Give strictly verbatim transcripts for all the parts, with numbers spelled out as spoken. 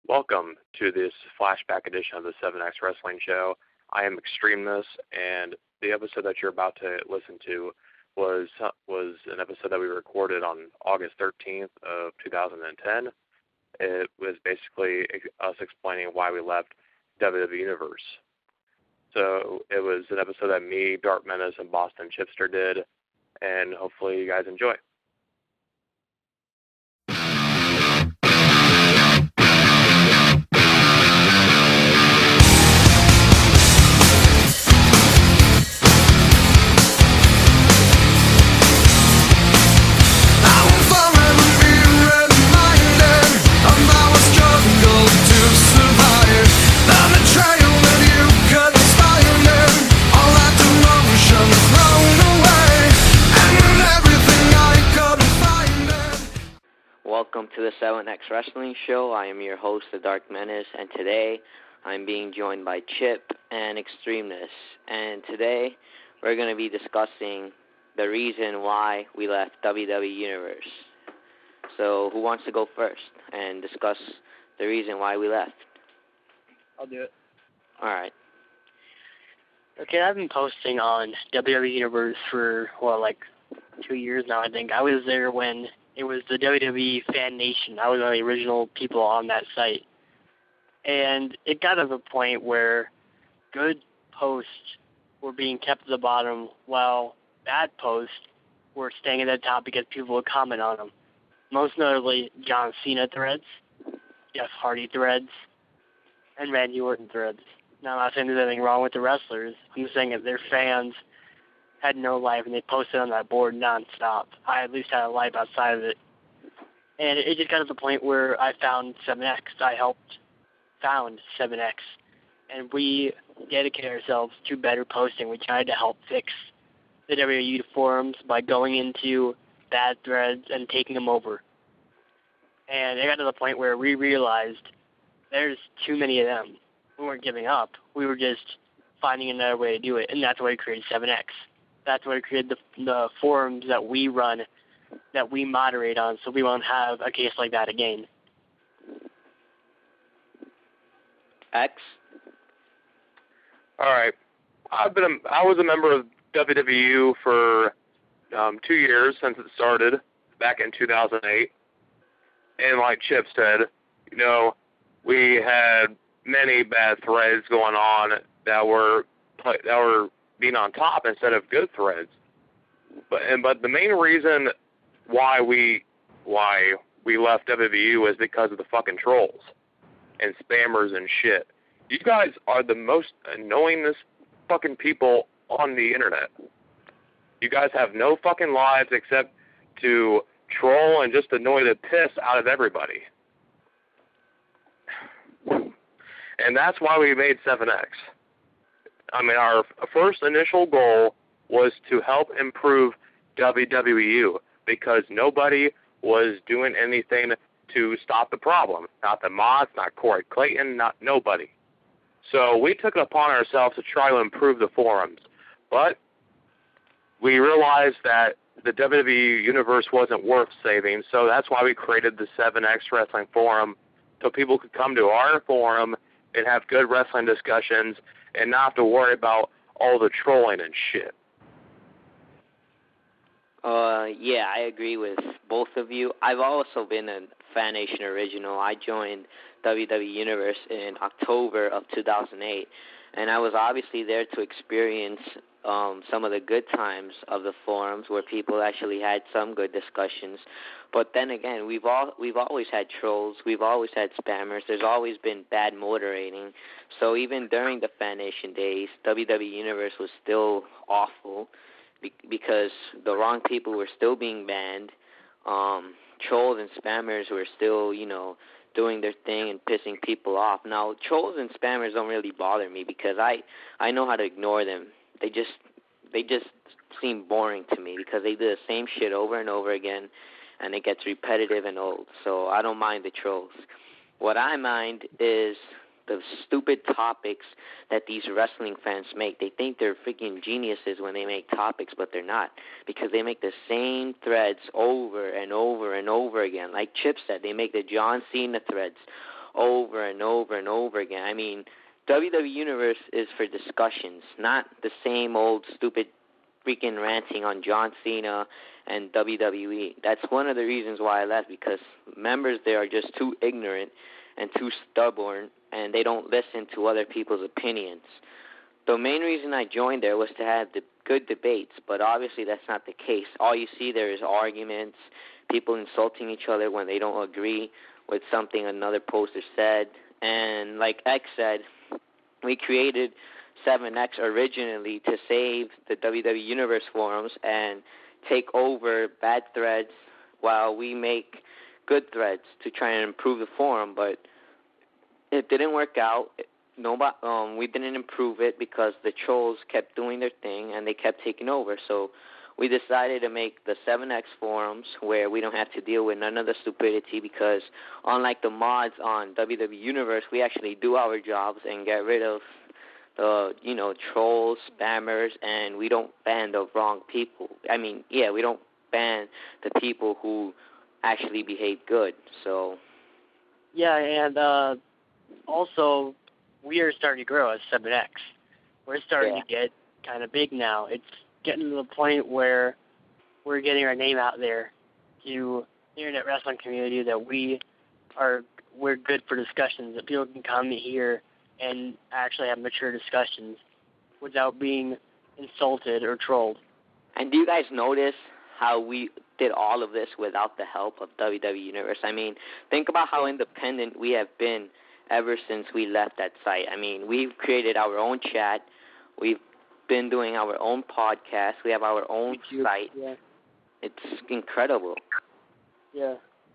Welcome to this flashback edition of the seven X Wrestling Show. I am Extremeness, and the episode that you're about to listen to was was an episode that we recorded on August thirteenth of two thousand ten. It was basically us explaining why we left W W E Universe. So it was an episode that me, Dark Menace, and Boston Chipster did, and hopefully you guys enjoy. Welcome to the seven X Wrestling Show. I am your host, the Dark Menace, and today I'm being joined by Chip and Extremeness. And today we're going to be discussing the reason why we left W W E Universe. So who wants to go first and discuss the reason why we left? I'll do it. All right. Okay, I've been posting on W W E Universe for, well, like two years now, I think. I was there when it was the W W E Fan Nation. I was one of the original people on that site. And it got to the point where good posts were being kept at the bottom while bad posts were staying at the top because people would comment on them. Most notably, John Cena threads, Jeff Hardy threads, and Randy Orton threads. Now, I'm not saying there's anything wrong with the wrestlers. I'm just saying that their fans had no life, and they posted on that board nonstop. I at least had a life outside of it. And it just got to the point where I found seven X. I helped found seven X. And we dedicated ourselves to better posting. We tried to help fix the W W E forums by going into bad threads and taking them over. And it got to the point where we realized there's too many of them. We weren't giving up. We were just finding another way to do it, and that's why we created seven X. That's why we created the, the forums that we run, that we moderate on, so we won't have a case like that again. X? All right. I've been a, I was a member of W W E for um, two years since it started back in two thousand eight. And like Chip said, you know, we had many bad threads going on that were that were being on top instead of good threads. But and but the main reason why we why we left W W E was because of the fucking trolls and spammers and shit. You guys are the most annoyingest fucking people on the internet. You guys have no fucking lives except to troll and just annoy the piss out of everybody. And that's why we made seven X. I mean, our first initial goal was to help improve W W E U because nobody was doing anything to stop the problem. Not the mods, not Corey Clayton, not nobody. So we took it upon ourselves to try to improve the forums. But we realized that the W W E Universe wasn't worth saving, so that's why we created the seven X Wrestling Forum, so people could come to our forum and have good wrestling discussions and not have to worry about all the trolling and shit. Uh, yeah, I agree with both of you. I've also been a Fan Nation original. I joined W W E Universe in October of two thousand eight, and I was obviously there to experience um, some of the good times of the forums where people actually had some good discussions. But then again, we've all we've always had trolls, we've always had spammers. There's always been bad moderating. So even during the Fan Nation days, W W E Universe was still awful be- because the wrong people were still being banned. Um, trolls and spammers were still, you know, doing their thing and pissing people off. Now, trolls and spammers don't really bother me because I, I know how to ignore them. They just they just seem boring to me because they do the same shit over and over again, and it gets repetitive and old. So I don't mind the trolls. What I mind is the stupid topics that these wrestling fans make. They think they're freaking geniuses when they make topics, but they're not, because they make the same threads over and over and over again. Like Chip said, they make the John Cena threads over and over and over again. I mean, W W E Universe is for discussions, not the same old stupid freaking ranting on John Cena and W W E. That's one of the reasons why I left, because members there are just too ignorant and too stubborn, and they don't listen to other people's opinions. The main reason I joined there was to have the good debates, but obviously that's not the case. All you see there is arguments, people insulting each other when they don't agree with something another poster said. And like X said, we created seven X originally to save the W W E Universe forums and take over bad threads while we make good threads to try and improve the forum, but it didn't work out. Nobody, um, we didn't improve it because the trolls kept doing their thing and they kept taking over. So we decided to make the seven X forums where we don't have to deal with none of the stupidity, because unlike the mods on W W E Universe, we actually do our jobs and get rid of the, you know, trolls, spammers, and we don't ban the wrong people. I mean, yeah, we don't ban the people who actually behave good. So Yeah, and uh, also, we are starting to grow as seven X. We're starting yeah. to get kind of big now. It's getting to the point where we're getting our name out there to the internet wrestling community that we are we're good for discussions, that people can come here and actually have mature discussions without being insulted or trolled. And do you guys notice how we did all of this without the help of W W E Universe? I mean, think about how independent we have been ever since we left that site. I mean, we've created our own chat. We've been doing our own podcast. We have our own YouTube, site. Yeah. It's incredible. Yeah.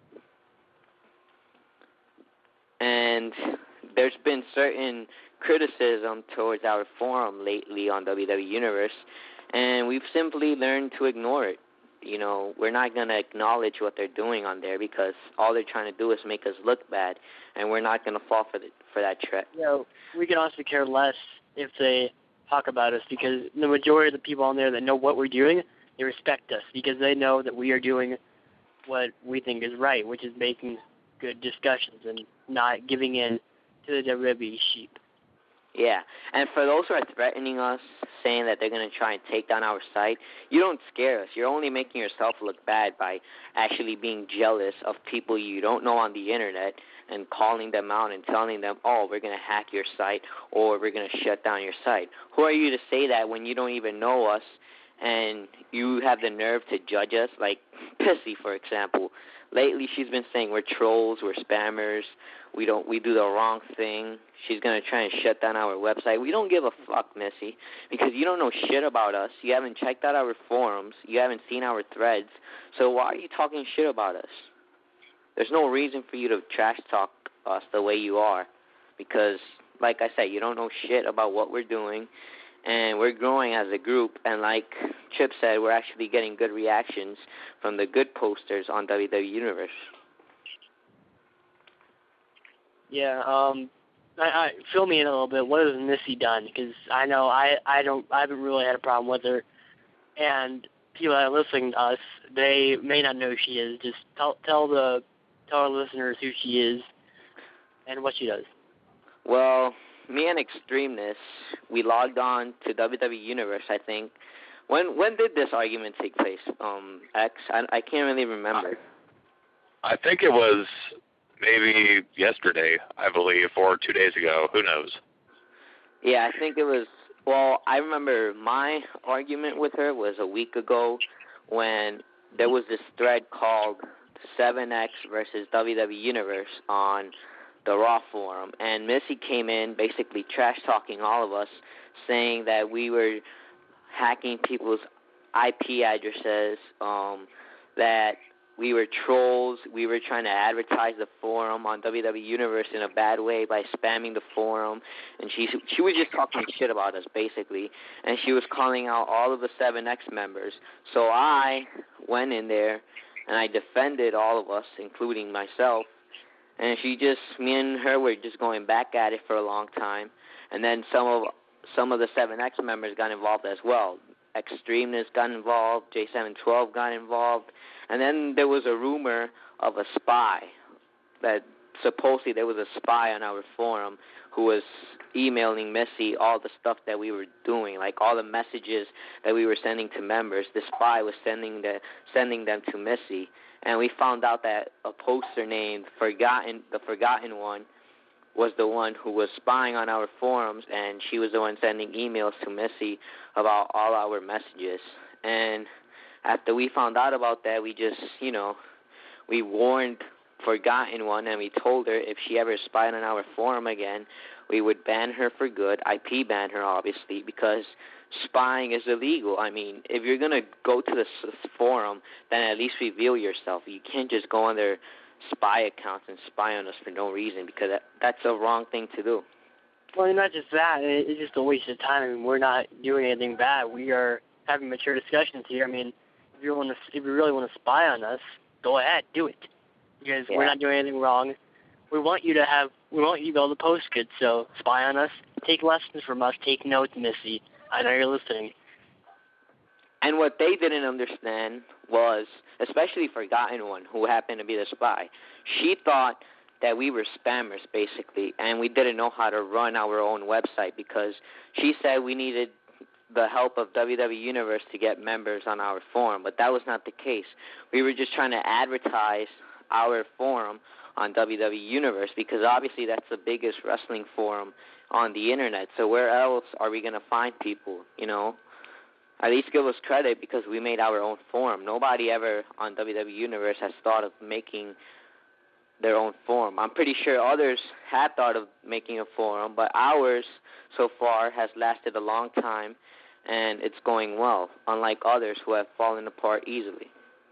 And there's been certain criticism towards our forum lately on W W E Universe, and we've simply learned to ignore it. You know, we're not going to acknowledge what they're doing on there, because all they're trying to do is make us look bad, and we're not going to fall for the, for that trick. You know, we can honestly care less if they talk about us, because the majority of the people on there that know what we're doing, they respect us because they know that we are doing what we think is right, which is making good discussions and not giving in to the W W E sheep. Yeah, and for those who are threatening us, saying that they're going to try and take down our site, you don't scare us. You're only making yourself look bad by actually being jealous of people you don't know on the internet and calling them out and telling them, oh, we're going to hack your site or we're going to shut down your site. Who are you to say that when you don't even know us and you have the nerve to judge us? Like Pissy, for example. Lately she's been saying we're trolls, we're spammers, we don't we do the wrong thing. She's going to try and shut down our website. We don't give a fuck, Missy, because you don't know shit about us. You haven't checked out our forums. You haven't seen our threads. So why are you talking shit about us? There's no reason for you to trash talk us the way you are, because, like I said, you don't know shit about what we're doing, and we're growing as a group. And like Chip said, we're actually getting good reactions from the good posters on W W E Universe. Yeah, um, I, I fill me in a little bit. What has Missy done? Because I know I, I don't I haven't really had a problem with her, and people that are listening to us, they may not know who she is. Just tell tell the tell our listeners who she is and what she does. Well, me and Extremeness, we logged on to W W E Universe, I think. When when did this argument take place, um, X? I, I can't really remember. I think it was maybe yesterday, I believe, or two days ago. Who knows? Yeah, I think it was, well, I remember my argument with her was a week ago when there was this thread called seven X versus W W E Universe on the Raw forum, and Missy came in basically trash-talking all of us, saying that we were hacking people's I P addresses, um, that we were trolls, we were trying to advertise the forum on W W E Universe in a bad way by spamming the forum, and she she was just talking shit about us, basically, and she was calling out all of the seven X members. So I went in there, and I defended all of us, including myself, and she just, me and her were just going back at it for a long time, and then some of some of the seven X members got involved as well. Extremeness got involved, J seven twelve got involved, and then there was a rumor of a spy that supposedly there was a spy on our forum who was emailing Missy all the stuff that we were doing, like all the messages that we were sending to members. The spy was sending the sending them to Missy, and we found out that a poster named Forgotten, the Forgotten One, was the one who was spying on our forums, and she was the one sending emails to Missy about all our messages. And after we found out about that, we just, you know, we warned Forgotten One, and we told her if she ever spied on our forum again, we would ban her for good, I P ban her, obviously, because spying is illegal. I mean, if you're going to go to the forum, then at least reveal yourself. You can't just go on their spy accounts and spy on us for no reason, because that, that's a wrong thing to do. Well, not just that, it's just a waste of time. I mean, we're not doing anything bad. We are having mature discussions here. I mean, if you want to, if you really want to spy on us, go ahead, do it. Because yeah. we're not doing anything wrong. We want you to have, we want you to be able to post good. So spy on us, take lessons from us, take notes, Missy. I know you're listening. And what they didn't understand was, especially Forgotten One, who happened to be the spy, she thought that we were spammers, basically, and we didn't know how to run our own website, because she said we needed the help of W W E Universe to get members on our forum, but that was not the case. We were just trying to advertise our forum on W W E Universe, because obviously that's the biggest wrestling forum on the internet, so where else are we going to find people, you know? At least give us credit, because we made our own forum. Nobody ever on W W E Universe has thought of making their own forum. I'm pretty sure others had thought of making a forum, but ours so far has lasted a long time, and it's going well, unlike others who have fallen apart easily.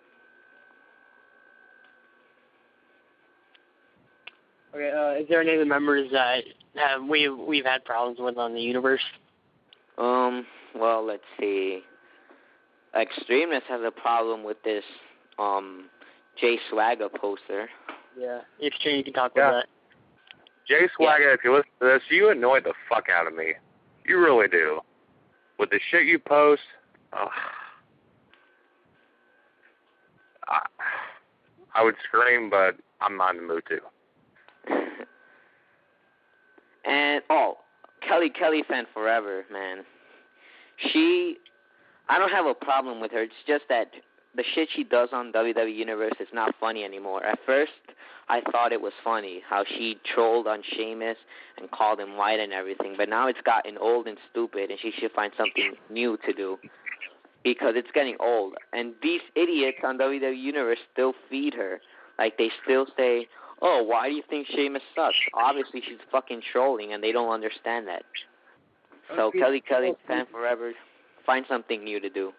Okay, uh, is there any of the members that have we've we've had problems with on the universe? Um. Well, let's see. Extremeness has a problem with this um Jay Swagger poster. Yeah, Extreme, you can talk yeah. about that. Jay Swagger, yeah. If you listen to this, you annoy the fuck out of me. You really do. With the shit you post, uh, I, I would scream, but I'm not in the mood to. And, oh, Kelly Kelly fan forever, man. She, I don't have a problem with her. It's just that the shit she does on W W E Universe is not funny anymore. At first, I thought it was funny how she trolled on Sheamus and called him white and everything. But now it's gotten old and stupid, and she should find something new to do, because it's getting old. And these idiots on W W E Universe still feed her. Like, they still say, oh, why do you think Sheamus sucks? Obviously, she's fucking trolling, and they don't understand that. So, okay. Kelly Kelly fan forever, find something new to do.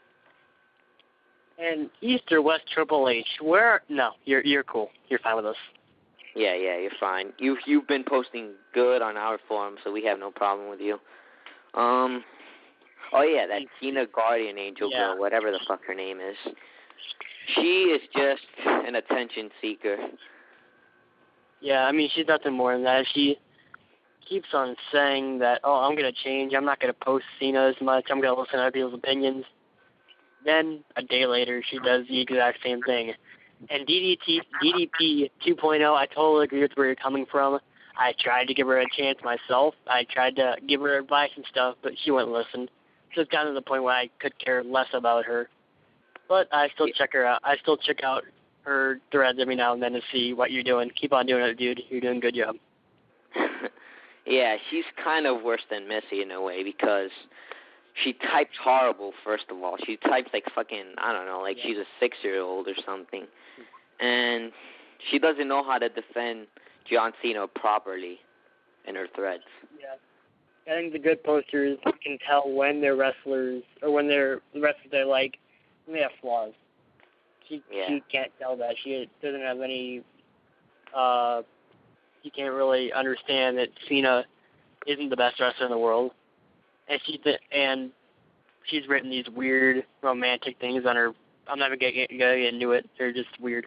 And East or West Triple H, where? No, you're you're cool. You're fine with us. Yeah, yeah, you're fine. You've you've been posting good on our forum, so we have no problem with you. Um, oh yeah, that Tina Guardian Angel yeah. girl, whatever the fuck her name is. She is just an attention seeker. Yeah, I mean, she's nothing more than that. She keeps on saying that, oh, I'm going to change. I'm not going to post Cena as much. I'm going to listen to other people's opinions. Then, a day later, she does the exact same thing. And D D T, D D P two point oh, I totally agree with where you're coming from. I tried to give her a chance myself. I tried to give her advice and stuff, but she wouldn't listen. So it's gotten to the point where I could care less about her. But I still check her out. I still check out her threads every now and then to see what you're doing. Keep on doing it, dude. You're doing a good job. Yeah, she's kind of worse than Missy in a way, because she types horrible, first of all. She types like fucking, I don't know, like yeah. she's a six-year-old or something. And she doesn't know how to defend John Cena properly in her threads. Yeah. I think the good posters can tell when they're wrestlers, or when they're the wrestlers they like, when they have flaws. She, yeah. she can't tell that. She doesn't have any, uh, you can't really understand that Cena isn't the best wrestler in the world. And she th- and she's written these weird romantic things on her. I'm never going to get into it. They're just weird.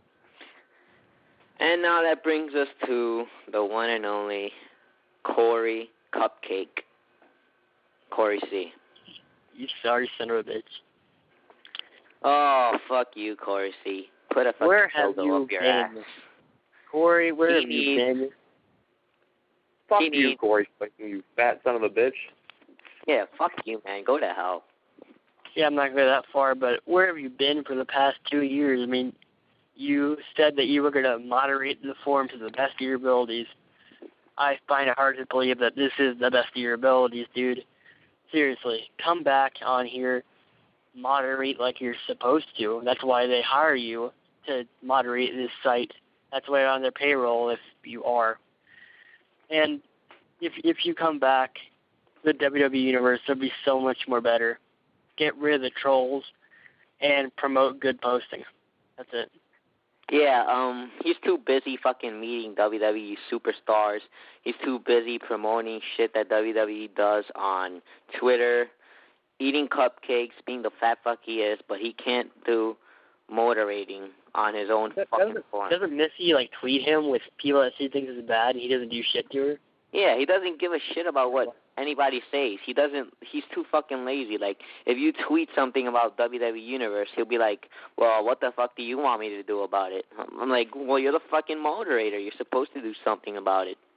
And now that brings us to the one and only Corey Cupcake. Corey C. You sorry son of a bitch. Oh, fuck you, Corey C. Put a fucking Where have dildo you up your been? ass. Corey, where He have you needs- been? Fuck He you, needs- Corey, you fat son of a bitch. Yeah, fuck you, man. Go to hell. Yeah, I'm not going that far, but where have you been for the past two years? I mean, you said that you were going to moderate the form to the best of your abilities. I find it hard to believe that this is the best of your abilities, dude. Seriously, come back on here, moderate like you're supposed to. That's why they hire you to moderate this site. That's why you're on their payroll if you are. And if if you come back, the W W E Universe will be so much more better. Get rid of the trolls and promote good posting. That's it. Yeah, um, he's too busy fucking meeting W W E superstars. He's too busy promoting shit that W W E does on Twitter, eating cupcakes, being the fat fuck he is, but he can't do moderating on his own fucking Doesn't, forum. doesn't Missy, like, tweet him with people that she thinks is bad and he doesn't do shit to her? Yeah, he doesn't give a shit about what anybody says. He doesn't. He's too fucking lazy. Like, if you tweet something about W W E Universe, he'll be like, well, what the fuck do you want me to do about it? I'm like, well, you're the fucking moderator. You're supposed to do something about it.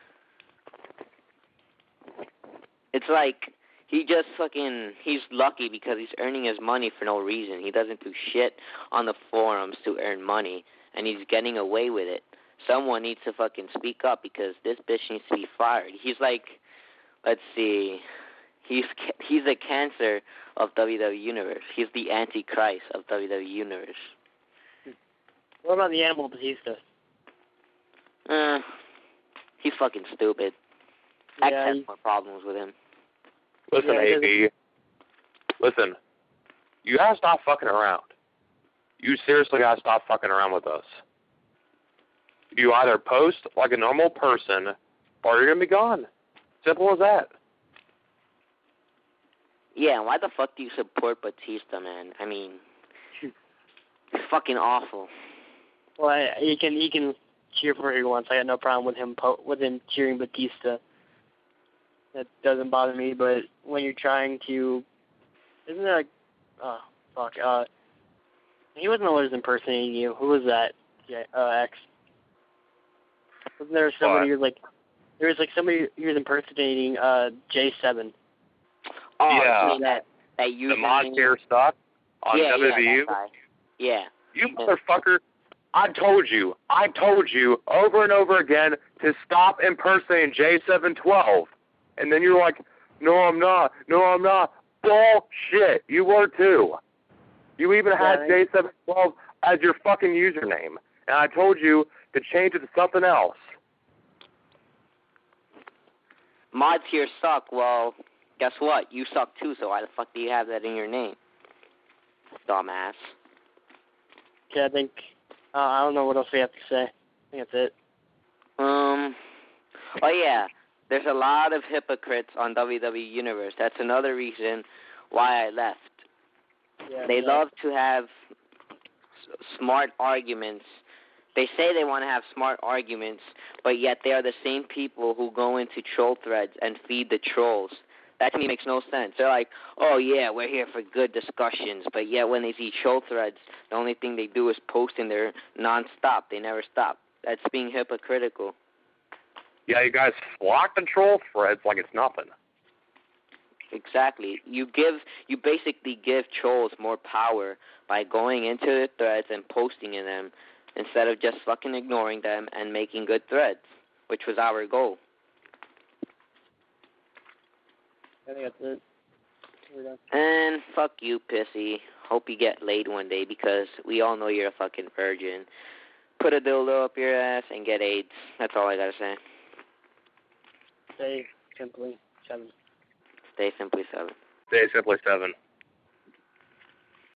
It's like he just fucking, he's lucky because he's earning his money for no reason. He doesn't do shit on the forums to earn money, and he's getting away with it. Someone needs to fucking speak up because this bitch needs to be fired. He's like, let's see, he's he's a cancer of W W E Universe. He's the Antichrist of W W E Universe. What about the Animal Batista? Uh, he's fucking stupid. X Yeah, has he- more problems with him. Listen, Yeah, it A B. Listen, you gotta stop fucking around. You seriously gotta stop fucking around with us. You either post like a normal person, or you're gonna be gone. Simple as that. Yeah, why the fuck do you support Batista, man? I mean, it's fucking awful. Well, I, he can he can cheer for who he wants. I got no problem with him po- with him cheering Batista. That doesn't bother me. But when you're trying to, isn't there like, oh fuck, uh, he wasn't the one who was impersonating you. Who was that? Yeah, uh, X. Wasn't there somebody What? who was like, there was like somebody who was impersonating uh J seven. Oh, Yeah. you mean that that The username? Monster stuff on yeah, W W E. Yeah, that guy. Yeah. You motherfucker. I told you. I told you over and over again to stop impersonating J seven twelve. And then you're like, no, I'm not. No, I'm not. Bullshit. You were too. You even had Yeah. J seven twelve as your fucking username. And I told you to change it to something else. Mods here suck. Well, guess what? You suck too, so why the fuck do you have that in your name? Dumbass. Okay, I think uh, I don't know what else we have to say. I think that's it. Um, oh yeah, there's a lot of hypocrites on W W E Universe. That's another reason why I left. Yeah, They yeah. love to have s- smart arguments. They say they want to have smart arguments, but yet they are the same people who go into troll threads and feed the trolls. That to me makes no sense. They're like, oh yeah, we're here for good discussions, but yet when they see troll threads, the only thing they do is post in there nonstop. They never stop. That's being hypocritical. Yeah, you guys flock the troll threads like it's nothing. Exactly. You give, you basically give trolls more power by going into the threads and posting in them instead of just fucking ignoring them and making good threads, which was our goal. I think that's it. We're done. And fuck you, Pissy. Hope you get laid one day because we all know you're a fucking virgin. Put a dildo up your ass and get AIDS. That's all I gotta say. Stay simply seven. Stay simply seven. Stay Simply seven.